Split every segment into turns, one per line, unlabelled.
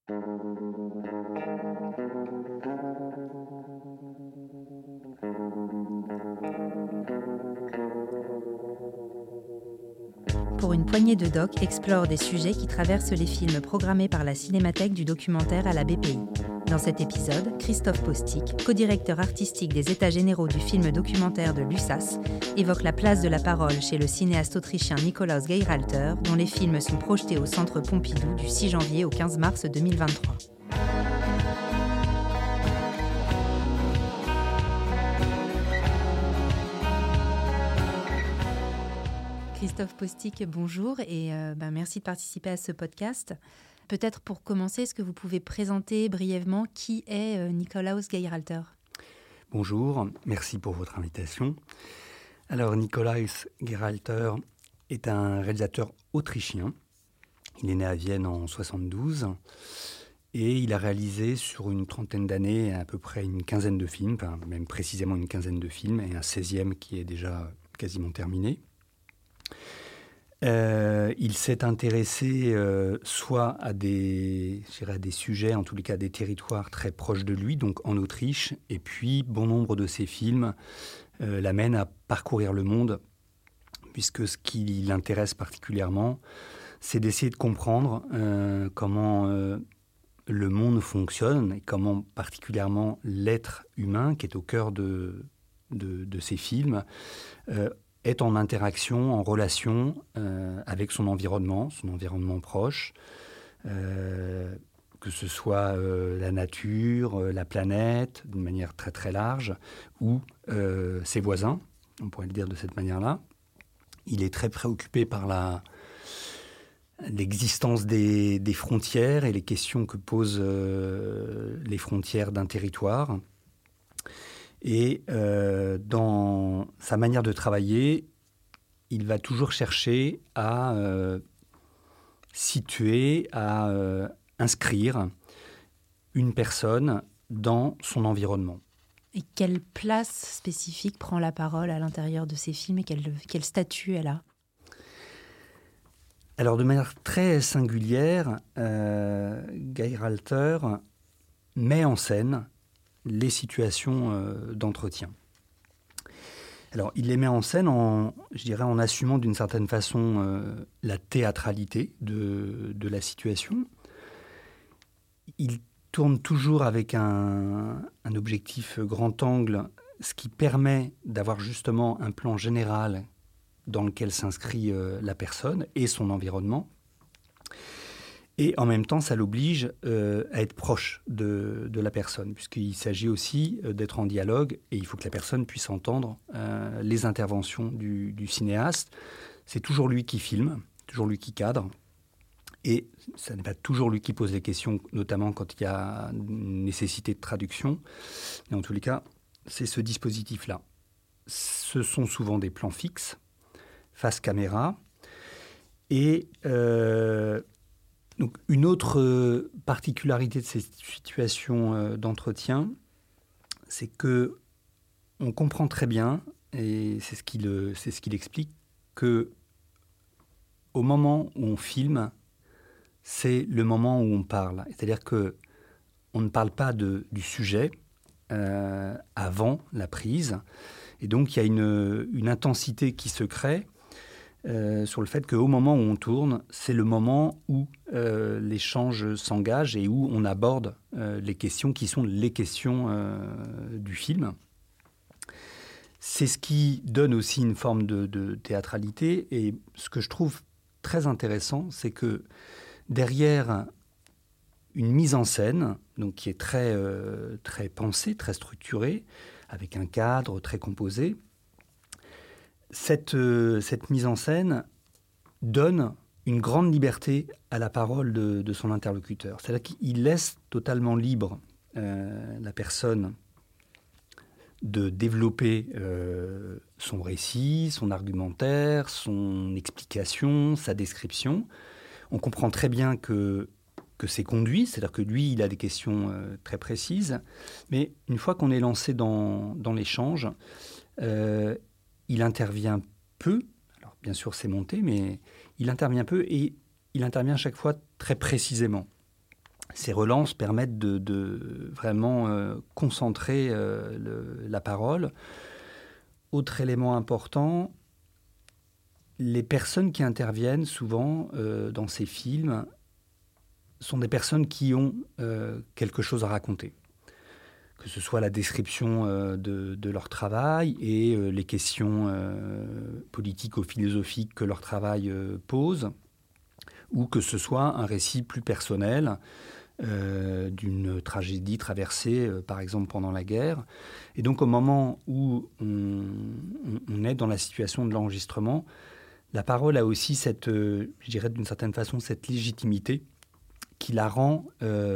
Pour une poignée de docs explore des sujets qui traversent les films programmés par la Cinémathèque du documentaire à la BPI. Dans cet épisode, Christophe Postic, co-directeur artistique des États généraux du film documentaire de l'USAS, évoque la place de la parole chez le cinéaste autrichien Nikolaus Geyrhalter, dont les films sont projetés au Centre Pompidou du 6 janvier au 15 mars 2023. Christophe Postic, bonjour et merci de participer à ce podcast. Peut-être pour commencer, est-ce que vous pouvez présenter brièvement qui est Nikolaus Geyrhalter ?
Bonjour, merci pour votre invitation. Alors, Nikolaus Geyrhalter est un réalisateur autrichien. Il est né à Vienne en 1972 et il a réalisé sur une trentaine d'années à peu près une quinzaine de films, enfin, même précisément une quinzaine de films, et un 16e qui est déjà quasiment terminé. Il s'est intéressé soit à des sujets, en tous les cas des territoires très proches de lui, donc en Autriche, et puis bon nombre de ses films l'amènent à parcourir le monde, puisque ce qui l'intéresse particulièrement, c'est d'essayer de comprendre comment le monde fonctionne, et comment particulièrement l'être humain, qui est au cœur de ces films, est en interaction, en relation avec son environnement proche, que ce soit la nature, la planète, d'une manière très très large, ou ses voisins, on pourrait le dire de cette manière-là. Il est très préoccupé par l'existence des frontières et les questions que posent les frontières d'un territoire. Et dans sa manière de travailler, il va toujours chercher à situer, à inscrire une personne dans son environnement.
Et quelle place spécifique prend la parole à l'intérieur de ces films et quel statut elle a ?
Alors, de manière très singulière, Geyrhalter met en scène les situations d'entretien. Alors, il les met en scène en assumant d'une certaine façon la théâtralité de la situation. Il tourne toujours avec un objectif grand angle, ce qui permet d'avoir justement un plan général dans lequel s'inscrit la personne et son environnement. Et en même temps, ça l'oblige à être proche de la personne, puisqu'il s'agit aussi d'être en dialogue, et il faut que la personne puisse entendre les interventions du cinéaste. C'est toujours lui qui filme, toujours lui qui cadre, et ce n'est pas toujours lui qui pose les questions, notamment quand il y a une nécessité de traduction. Mais en tous les cas, c'est ce dispositif-là. Ce sont souvent des plans fixes, face caméra, et donc, une autre particularité de ces situations d'entretien, c'est que on comprend très bien, et c'est ce qu'il explique, que au moment où on filme, c'est le moment où on parle. C'est-à-dire que on ne parle pas du sujet avant la prise, et donc il y a une intensité qui se crée. Sur le fait qu'au moment où on tourne, c'est le moment où l'échange s'engage et où on aborde les questions qui sont les questions du film. C'est ce qui donne aussi une forme de théâtralité. Et ce que je trouve très intéressant, c'est que derrière une mise en scène, donc qui est très, très pensée, très structurée, avec un cadre très composé, cette mise en scène donne une grande liberté à la parole de son interlocuteur. C'est-à-dire qu'il laisse totalement libre la personne de développer son récit, son argumentaire, son explication, sa description. On comprend très bien que c'est conduit, c'est-à-dire que lui, il a des questions très précises, mais une fois qu'on est lancé dans l'échange, il intervient peu. Alors, bien sûr, c'est monté, mais il intervient peu et il intervient chaque fois très précisément. ces relances permettent de vraiment concentrer la parole. Autre élément important, les personnes qui interviennent souvent dans ces films sont des personnes qui ont quelque chose à raconter. Que ce soit la description de leur travail et les questions politico-philosophiques que leur travail pose, ou que ce soit un récit plus personnel d'une tragédie traversée, par exemple, pendant la guerre. Et donc, au moment où on est dans la situation de l'enregistrement, la parole a aussi cette, je dirais d'une certaine façon, cette légitimité qui la rend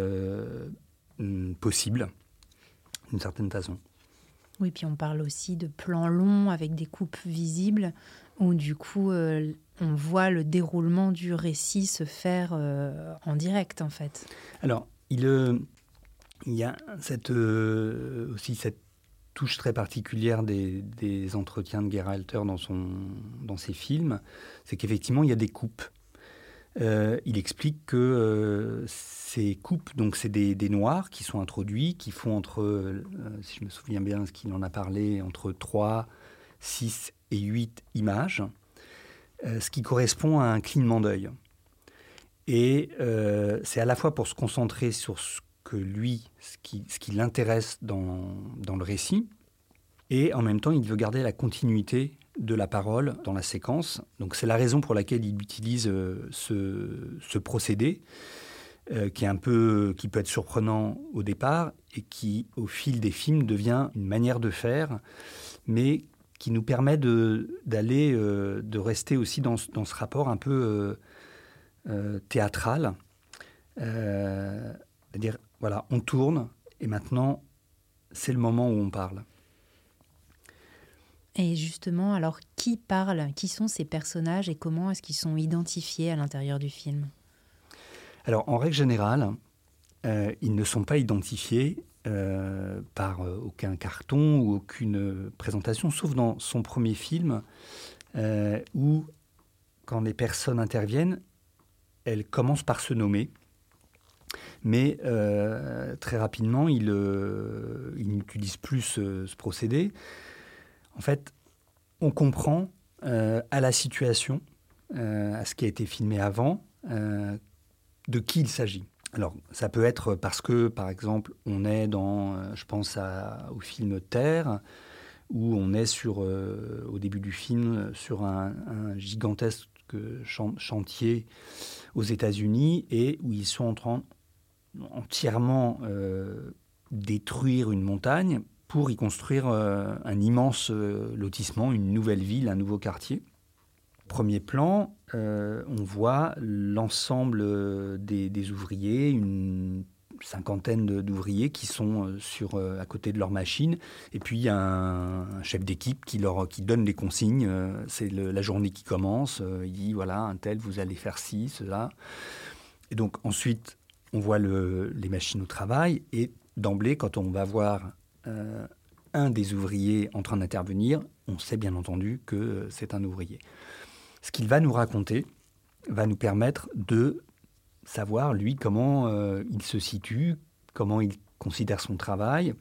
possible, d'une certaine façon.
Oui, puis on parle aussi de plans longs avec des coupes visibles, où du coup, on voit le déroulement du récit se faire en direct, en fait.
Alors, il y a aussi cette touche très particulière des entretiens de Gerhalter dans ses films, c'est qu'effectivement, il y a des coupes. Il explique que ces coupes, donc c'est des noirs qui sont introduits, qui font entre, si je me souviens bien ce qu'il en a parlé, entre 3, 6 et 8 images, ce qui correspond à un clignement d'œil. Et c'est à la fois pour se concentrer sur ce que lui, ce qui l'intéresse dans le récit, et en même temps, il veut garder la continuité de la parole dans la séquence. Donc c'est la raison pour laquelle il utilise ce procédé qui peut être surprenant au départ et qui, au fil des films, devient une manière de faire, mais qui nous permet de rester aussi dans ce rapport un peu théâtral. C'est-à-dire, voilà, on tourne et maintenant, c'est le moment où on parle.
Et justement, alors qui parle ? Qui sont ces personnages et comment est-ce qu'ils sont identifiés à l'intérieur du film ?
Alors, en règle générale, ils ne sont pas identifiés par aucun carton ou aucune présentation, sauf dans son premier film, où, quand les personnes interviennent, elles commencent par se nommer. Mais très rapidement, il n'utilise plus ce procédé. En fait, on comprend à la situation, à ce qui a été filmé avant, de qui il s'agit. Alors, ça peut être parce que, par exemple, on est je pense au film Terre, où on est au début du film, sur un gigantesque chantier aux États-Unis et où ils sont en train entièrement détruire une montagne pour y construire un immense lotissement, une nouvelle ville, un nouveau quartier. Premier plan, on voit l'ensemble des ouvriers, une cinquantaine d'ouvriers qui sont à côté de leur machine. Et puis, il y a un chef d'équipe qui donne les consignes. C'est la journée qui commence. Il dit, voilà, un tel, vous allez faire ci, cela. Et donc, ensuite, on voit les machines au travail. Et d'emblée, quand on va voir un des ouvriers en train d'intervenir, on sait bien entendu que c'est un ouvrier. Ce qu'il va nous raconter va nous permettre de savoir, lui, comment il se situe, comment il considère son travail.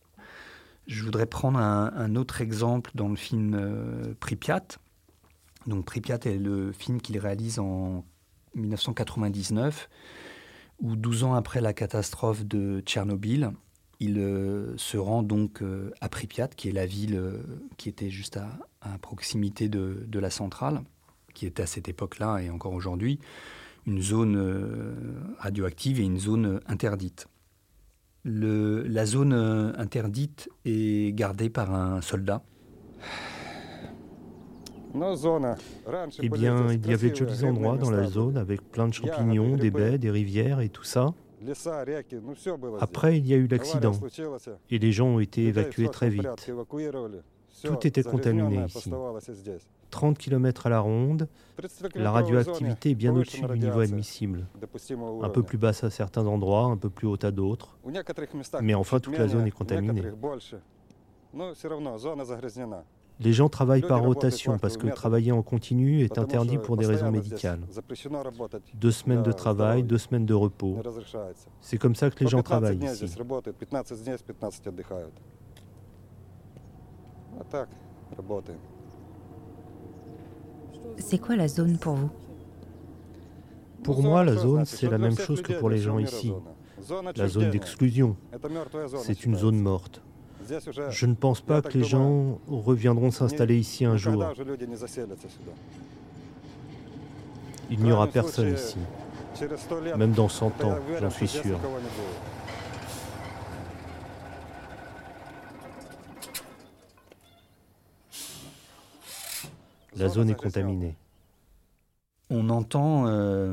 Je voudrais prendre un autre exemple dans le film Pripyat. Donc Pripyat est le film qu'il réalise en 1999, où 12 ans après la catastrophe de Tchernobyl, il se rend donc à Pripyat, qui est la ville qui était juste à proximité de la centrale, qui était à cette époque-là et encore aujourd'hui une zone radioactive et une zone interdite. La zone interdite est gardée par un soldat.
Eh bien, il y avait de jolis endroits dans la zone avec plein de champignons, des baies, des rivières et tout ça. Après, il y a eu l'accident et les gens ont été évacués très vite. Tout était contaminé ici. 30 km à la ronde, la radioactivité est bien au-dessus du niveau admissible. Un peu plus basse à certains endroits, un peu plus haute à d'autres. Mais enfin, toute la zone est contaminée. Les gens travaillent par rotation parce que travailler en continu est interdit pour des raisons médicales. 2 semaines de travail, 2 semaines de repos. C'est comme ça que les gens travaillent ici.
C'est quoi la zone pour vous?
Pour moi, la zone, c'est la même chose que pour les gens ici. La zone d'exclusion. C'est une zone morte. Je ne pense pas que les gens reviendront s'installer ici un jour. Il n'y aura personne ici. Même dans 100 ans, j'en suis sûr. La zone est contaminée.
On entend à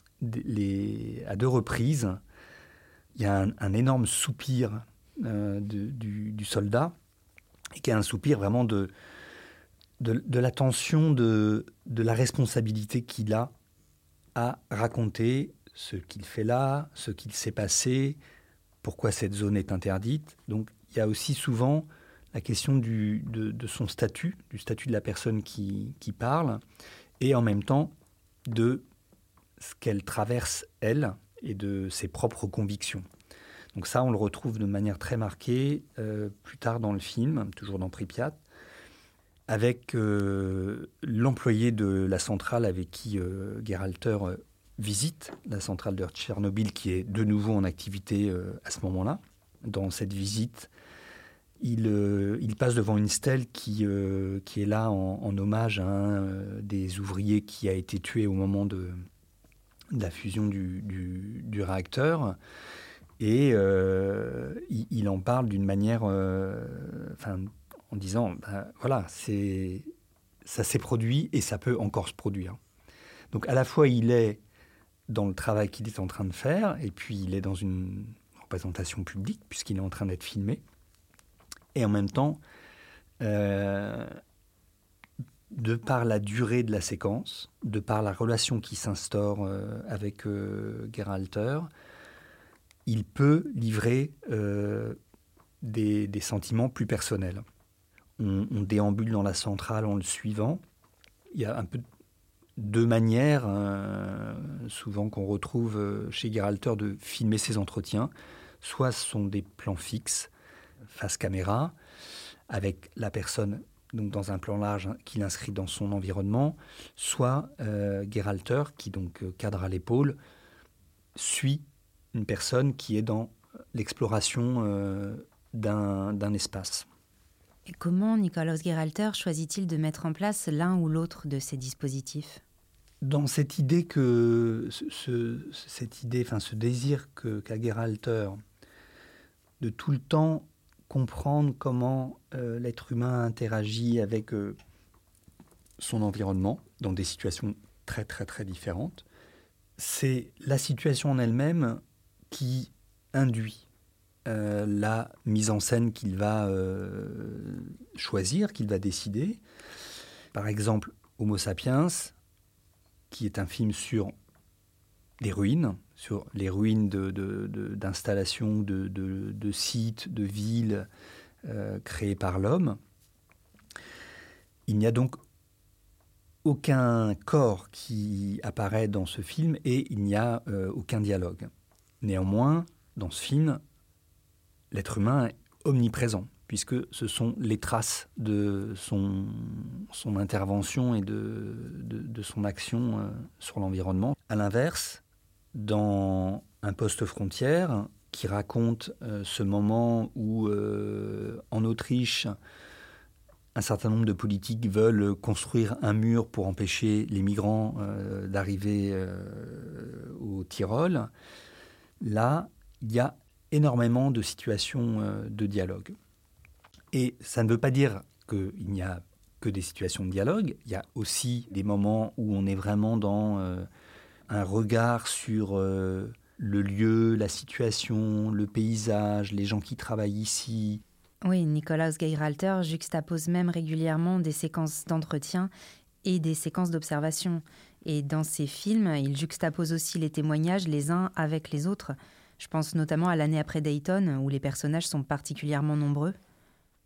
2 reprises, il y a un énorme soupir du soldat, et qui est un soupir vraiment de la tension, de la responsabilité qu'il a à raconter ce qu'il fait là, ce qu'il s'est passé, pourquoi cette zone est interdite. Donc il y a aussi souvent la question de son statut, du statut de la personne qui parle, et en même temps de ce qu'elle traverse, elle, et de ses propres convictions. Donc ça, on le retrouve de manière très marquée plus tard dans le film, toujours dans Pripyat, avec l'employé de la centrale avec qui Gerhalter visite la centrale de Tchernobyl, qui est de nouveau en activité à ce moment-là. Dans cette visite, il passe devant une stèle qui est là en hommage à un des ouvriers qui a été tué au moment de la fusion du réacteur. Et il en parle d'une manière, en disant, voilà, ça s'est produit et ça peut encore se produire. Donc à la fois, il est dans le travail qu'il est en train de faire, et puis il est dans une représentation publique, puisqu'il est en train d'être filmé. Et en même temps, de par la durée de la séquence, de par la relation qui s'instaure avec Gerhalter, il peut livrer des sentiments plus personnels. On déambule dans la centrale en le suivant. Il y a un peu 2 manières, souvent qu'on retrouve chez Gerhalter, de filmer ses entretiens. Soit ce sont des plans fixes, face caméra, avec la personne donc dans un plan large qu'il inscrit dans son environnement, soit Gerhalter, qui donc cadre à l'épaule, suit une personne qui est dans l'exploration d'un espace.
Et comment Nikolaus Gerhalter choisit-il de mettre en place l'un ou l'autre de ces dispositifs?
Dans cette idée ce désir qu'a Gerhalter de tout le temps comprendre comment l'être humain interagit avec son environnement dans des situations très très très différentes, c'est la situation en elle-même qui induit la mise en scène qu'il va choisir, qu'il va décider. Par exemple, Homo sapiens, qui est un film sur des ruines, sur les ruines d'installations, de sites, de villes créées par l'homme. Il n'y a donc aucun corps qui apparaît dans ce film et il n'y a aucun dialogue. Néanmoins, dans ce film, l'être humain est omniprésent, puisque ce sont les traces de son intervention et de son action sur l'environnement. À l'inverse, dans Un poste frontière, qui raconte ce moment où, en Autriche, un certain nombre de politiques veulent construire un mur pour empêcher les migrants d'arriver au Tyrol. Là, il y a énormément de situations de dialogue. Et ça ne veut pas dire qu'il n'y a que des situations de dialogue. Il y a aussi des moments où on est vraiment dans un regard sur le lieu, la situation, le paysage, les gens qui travaillent ici.
Oui, Nikolaus Gerhalter juxtapose même régulièrement des séquences d'entretien et des séquences d'observation. Et dans ses films, il juxtapose aussi les témoignages les uns avec les autres. Je pense notamment à L'année après Dayton, où les personnages sont particulièrement nombreux.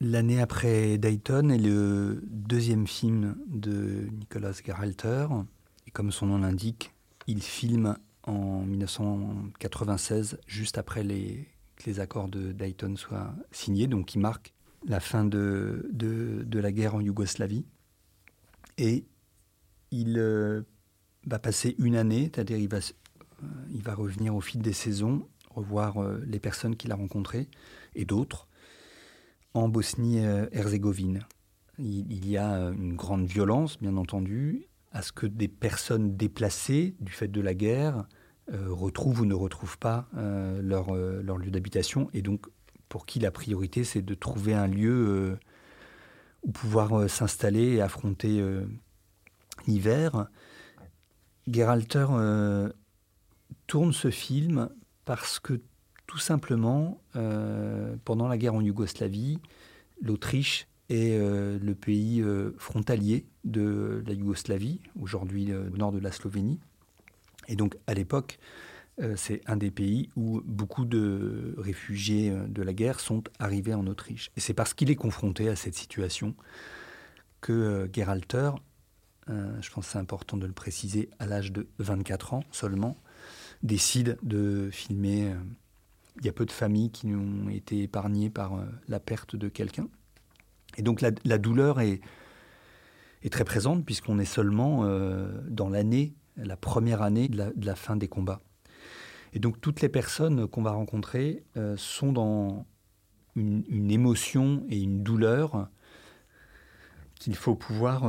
L'année après Dayton est le deuxième film de Nicolas Gerhalter. Et comme son nom l'indique, il filme en 1996, juste après que les accords de Dayton soient signés, donc qui marque la fin de la guerre en Yougoslavie. Et il va passer une année, c'est-à-dire il va revenir au fil des saisons, revoir les personnes qu'il a rencontrées et d'autres, en Bosnie-Herzégovine. Il y a une grande violence, bien entendu, à ce que des personnes déplacées du fait de la guerre retrouvent ou ne retrouvent pas leur lieu d'habitation. Et donc, pour qui la priorité, c'est de trouver un lieu où pouvoir s'installer et affronter l'hiver. Gerhalter tourne ce film parce que, tout simplement, pendant la guerre en Yougoslavie, l'Autriche est le pays frontalier de la Yougoslavie, aujourd'hui au nord de la Slovénie. Et donc, à l'époque, c'est un des pays où beaucoup de réfugiés de la guerre sont arrivés en Autriche. Et c'est parce qu'il est confronté à cette situation que Gerhalter, je pense que c'est important de le préciser, à l'âge de 24 ans seulement, décide de filmer. Il y a peu de familles qui ont été épargnées par la perte de quelqu'un. Et donc la douleur est très présente puisqu'on est seulement dans la première année de la fin des combats. Et donc toutes les personnes qu'on va rencontrer sont dans une émotion et une douleur qu'il faut pouvoir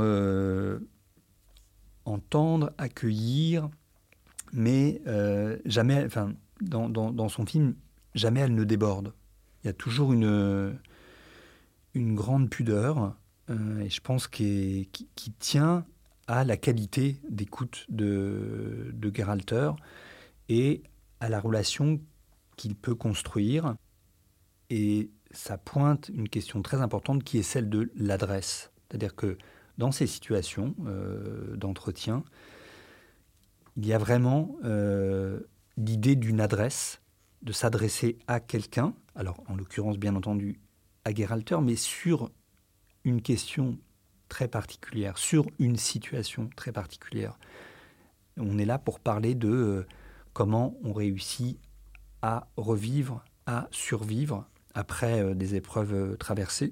entendre, accueillir, mais jamais, enfin, dans son film, jamais elle ne déborde. Il y a toujours une grande pudeur, et je pense qui tient à la qualité d'écoute de Gerhalter et à la relation qu'il peut construire. Et ça pointe une question très importante qui est celle de l'adresse. C'est-à-dire que dans ces situations d'entretien, il y a vraiment l'idée d'une adresse, de s'adresser à quelqu'un, alors en l'occurrence bien entendu à Gerhalter, mais sur une question très particulière, sur une situation très particulière. On est là pour parler de comment on réussit à revivre, à survivre après des épreuves traversées.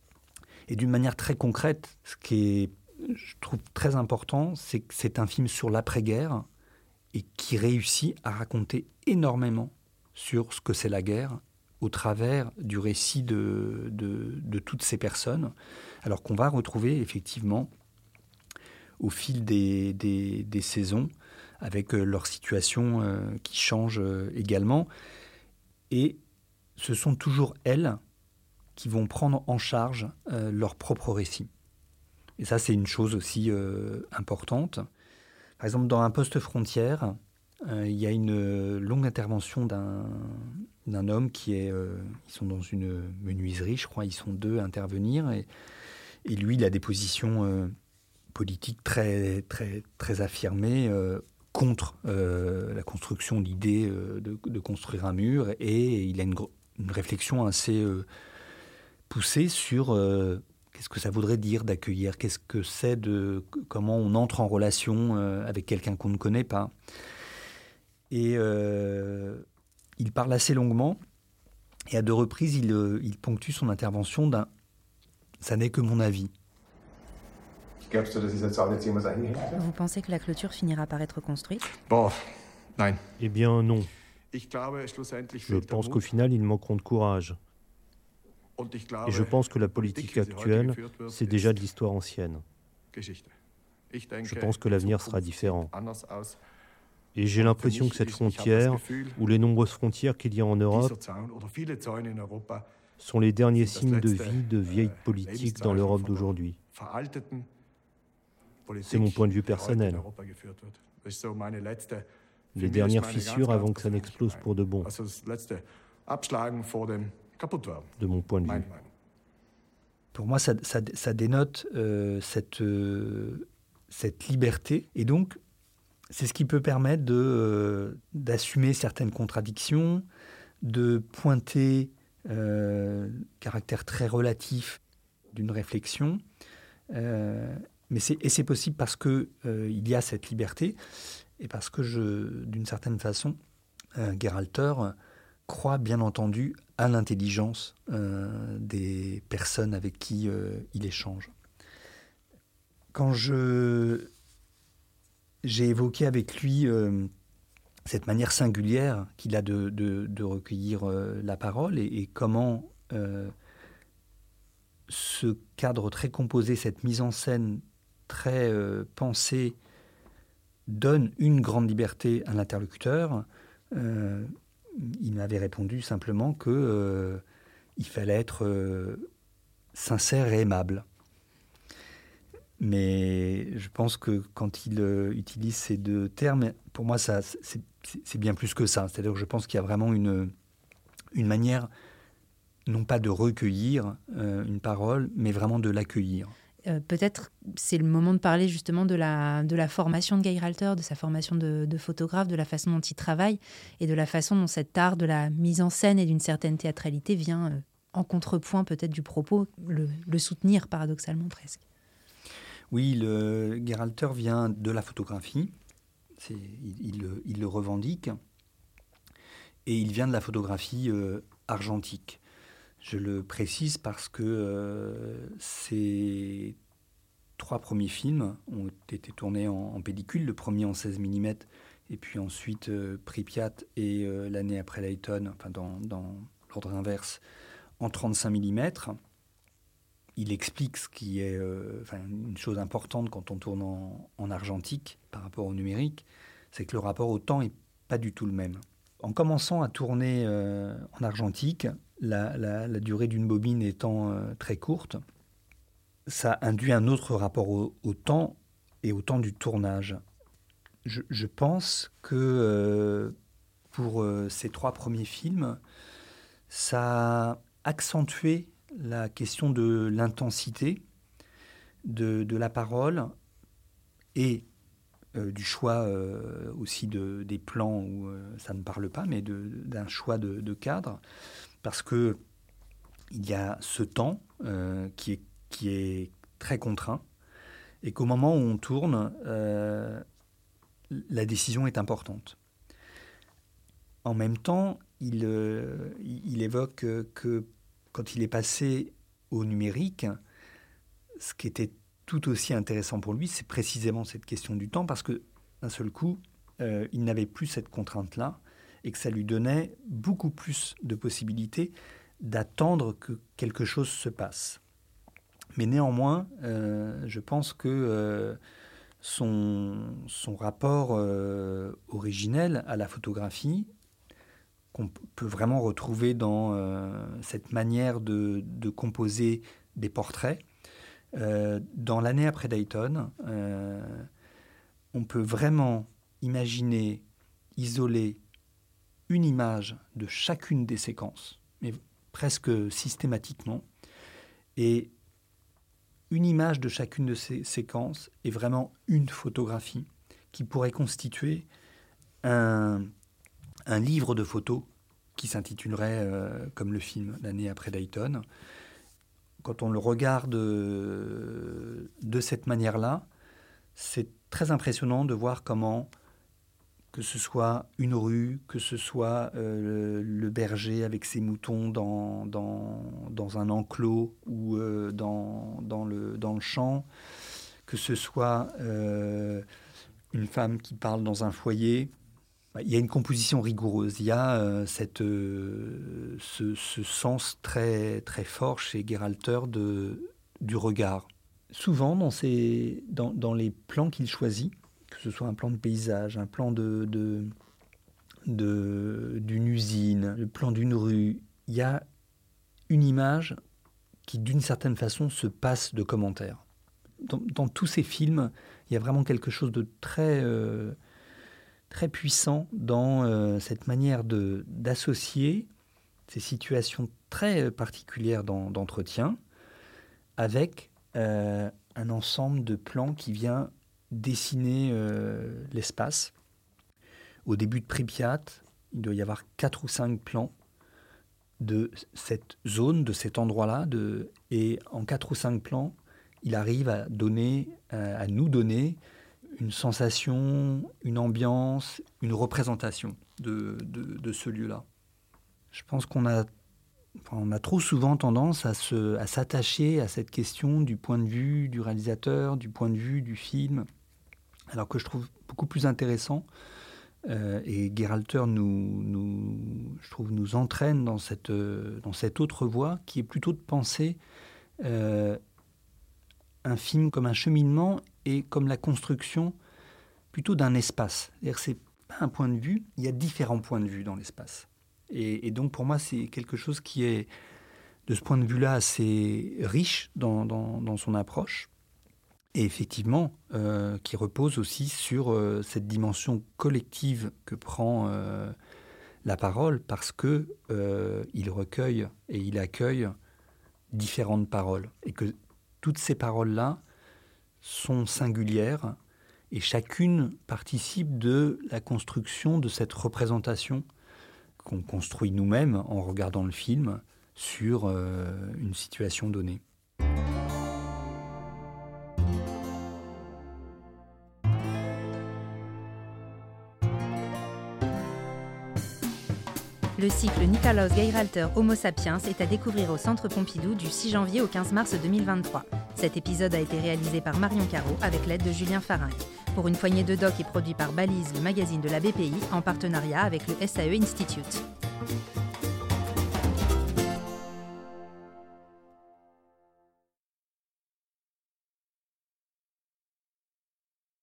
Et d'une manière très concrète, ce qui est, je trouve, très important, c'est que c'est un film sur l'après-guerre et qui réussit à raconter énormément sur ce que c'est la guerre au travers du récit de toutes ces personnes, alors qu'on va retrouver effectivement au fil des saisons, avec leur situation qui change également. Et ce sont toujours elles qui vont prendre en charge leur propre récit. Et ça, c'est une chose aussi importante. Par exemple, dans Un poste frontière, il y a une longue intervention d'un homme qui est... ils sont dans une menuiserie, je crois, ils sont deux à intervenir. Et lui, il a des positions politiques très, très, très affirmées contre la construction, l'idée de construire un mur. Et il a une réflexion assez poussée sur... qu'est-ce que ça voudrait dire d'accueillir ? Qu'est-ce que c'est comment on entre en relation avec quelqu'un qu'on ne connaît pas ? Et il parle assez longuement. Et à deux reprises, il ponctue son intervention d'un « ça n'est que mon avis ».
Vous pensez que la clôture finira par être construite ?
Eh bien, non. Je pense qu'au final, ils manqueront de courage. Et je pense que la politique actuelle, c'est déjà de l'histoire ancienne. Je pense que l'avenir sera différent. Et j'ai l'impression que cette frontière, ou les nombreuses frontières qu'il y a en Europe, sont les derniers signes de vie de vieille politique dans l'Europe d'aujourd'hui. C'est mon point de vue personnel. Les dernières fissures avant que ça n'explose pour de bon. De mon point de vue.
Pour moi, ça dénote cette liberté. Et donc, c'est ce qui peut permettre d'assumer certaines contradictions, de pointer caractère très relatif d'une réflexion. Mais c'est possible parce qu'il y a cette liberté et parce que d'une certaine façon, Gerhalter croit bien entendu à l'intelligence des personnes avec qui il échange. Quand j'ai évoqué avec lui cette manière singulière qu'il a de recueillir la parole et comment ce cadre très composé, cette mise en scène très pensée donne une grande liberté à l'interlocuteur, il m'avait répondu simplement qu'il fallait être sincère et aimable. Mais je pense que quand il utilise ces deux termes, pour moi, c'est bien plus que ça. C'est-à-dire que je pense qu'il y a vraiment une manière, non pas de recueillir une parole, mais vraiment de l'accueillir.
Peut-être c'est le moment de parler justement de la formation de Gerhalter, de sa formation de photographe, de la façon dont il travaille et de la façon dont cet art de la mise en scène et d'une certaine théâtralité vient en contrepoint peut-être du propos, le soutenir paradoxalement presque.
Oui, Gerhalter vient de la photographie, il le revendique, et il vient de la photographie argentique. Je le précise parce que ces 3 premiers films ont été tournés en pellicule, le premier en 16 mm, et puis ensuite Pripyat et l'année après Layton, enfin dans l'ordre inverse, en 35 mm. Il explique ce qui est une chose importante quand on tourne en argentique par rapport au numérique, c'est que le rapport au temps n'est pas du tout le même. En commençant à tourner en argentique, la durée d'une bobine étant très courte, ça induit un autre rapport au temps et au temps du tournage. Je pense que pour ces 3 premiers films, ça a accentué la question de l'intensité de la parole et du choix aussi des plans où ça ne parle pas, mais d'un choix de cadre. Parce qu'il y a ce temps qui est très contraint et qu'au moment où on tourne, la décision est importante. En même temps, il évoque que quand il est passé au numérique, ce qui était tout aussi intéressant pour lui, c'est précisément cette question du temps, parce que d'un seul coup, il n'avait plus cette contrainte-là, et que ça lui donnait beaucoup plus de possibilités d'attendre que quelque chose se passe. Mais néanmoins, je pense que son rapport originel à la photographie, qu'on peut vraiment retrouver dans cette manière de composer des portraits, dans l'année après Dayton, on peut vraiment imaginer, isoler une image de chacune des séquences, mais presque systématiquement. Et une image de chacune de ces séquences est vraiment une photographie qui pourrait constituer un livre de photos qui s'intitulerait comme le film l'année après Dayton. Quand on le regarde de cette manière-là, c'est très impressionnant de voir comment, que ce soit une rue, que ce soit le berger avec ses moutons dans un enclos ou dans le champ, que ce soit une femme qui parle dans un foyer, il y a une composition rigoureuse. Il y a ce sens très, très fort chez Gerhalter du regard. Souvent, dans les plans qu'il choisit, que ce soit un plan de paysage, un plan d'une usine, le plan d'une rue, il y a une image qui, d'une certaine façon, se passe de commentaires. Dans tous ces films, il y a vraiment quelque chose de très, très puissant dans cette manière d'associer ces situations très particulières d'entretien avec un ensemble de plans qui vient dessiner l'espace. Au début de Pripyat, il doit y avoir 4 ou 5 plans de cette zone, de cet endroit-là, et en 4 ou 5 plans, il arrive à nous donner une sensation, une ambiance, une représentation de ce lieu-là. Je pense qu'on a trop souvent tendance à s'attacher à cette question du point de vue du réalisateur, du point de vue du film, alors que je trouve beaucoup plus intéressant, et Gerhalter nous entraîne dans cette autre voie, qui est plutôt de penser un film comme un cheminement et comme la construction plutôt d'un espace. C'est-à-dire que c'est pas un point de vue, il y a différents points de vue dans l'espace. Et donc pour moi, c'est quelque chose qui est, de ce point de vue-là, assez riche dans son approche. Et effectivement, qui repose aussi sur cette dimension collective que prend la parole, parce que il recueille et il accueille différentes paroles. Et que toutes ces paroles-là sont singulières et chacune participe de la construction de cette représentation qu'on construit nous-mêmes en regardant le film sur une situation donnée.
Le cycle Nikolaus Gerhalter Homo Sapiens est à découvrir au Centre Pompidou du 6 janvier au 15 mars 2023. Cet épisode a été réalisé par Marion Caro avec l'aide de Julien Farinck. Pour une poignée de doc est produit par Balise, le magazine de la BPI, en partenariat avec le SAE Institute.